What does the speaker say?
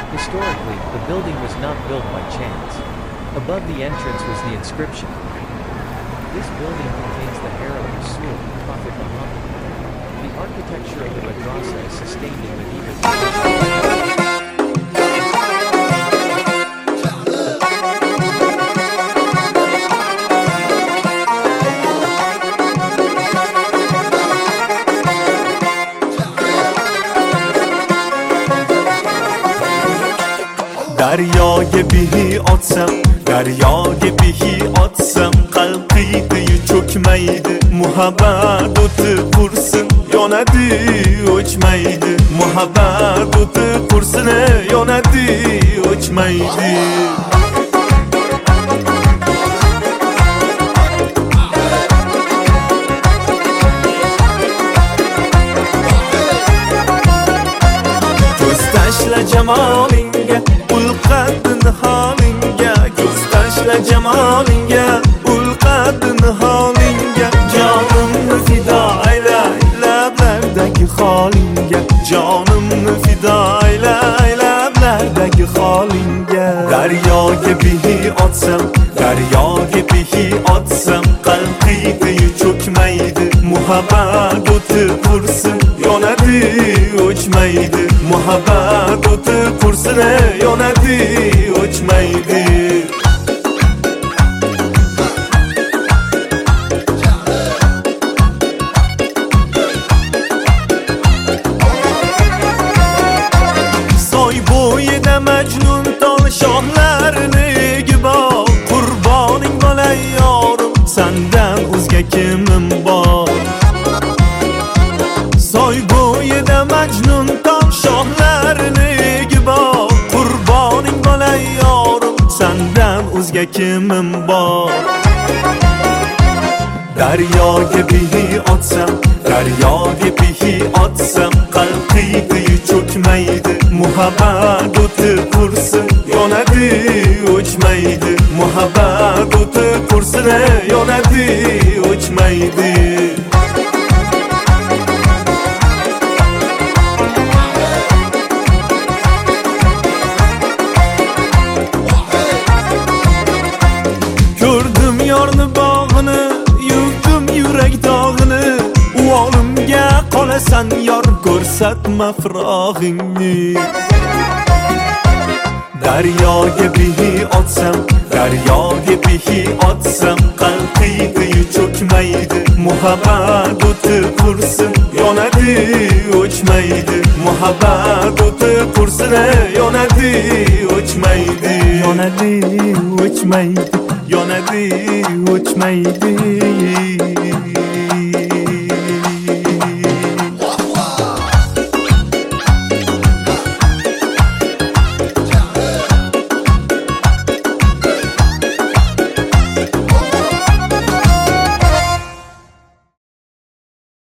Historically, the building was not built by chance. Above the entrance was the inscription. This building contains the hair of Rasul, Prophet Muhammad. The architecture of the madrasa is sustained in medieval. Daryoga bihi otsam, daryoga bihi otsam, qalqiydi cho'kmaydi, muhabbat o'ti qursin, yonadi o'chmaydi, muhabbat o'ti qursin, yonadi o'chmaydi. Ko'z tashla jamolinga, ulqadin holingga, ko'z tashla jamolinga, ulqadin holingga, jonimni fido aylay lablardagi holingga, jonimni fido aylay lablardagi holingga. Daryoga bihi otsam, daryoga bihi otsam, qalqiydi cho'kmaydi, muhabbat o'ti qursin, yonadi o'chmaydi, muhabbat o'ti qursin, yonadi o'chmaydi. Soy bo'yida majnun tol shohlarini bor, qurboning bo'lay yorim, sandan o'zga kimim bor. Soy bo'yida majnun tol shohlarini bor, qurboning bo'lay yorim, sandan o'zga kimim bor. Daryoga bihi otsam, daryoga bihi otsam, qalqiydi cho'kmaydi, muhabbat o'ti qursin, yonadi o'chmaydi, muhabbat o'ti qursin, yonadi o'chmaydi. Ko'rdim yorni bog'ini, yuvdim yurak dog'ini, u olimga qolasan yor, ko'rsatma firog'ingni. Daryoga bihi otsam, daryoga bihi otsam, qalqiydi cho'kmaydi, muhabbat o'ti qursin, yonadi o'chmaydi, muhabbat o'ti qursin, yonadi o'chmaydi, yonadi o'chmaydi, yonadi o'chmaydi.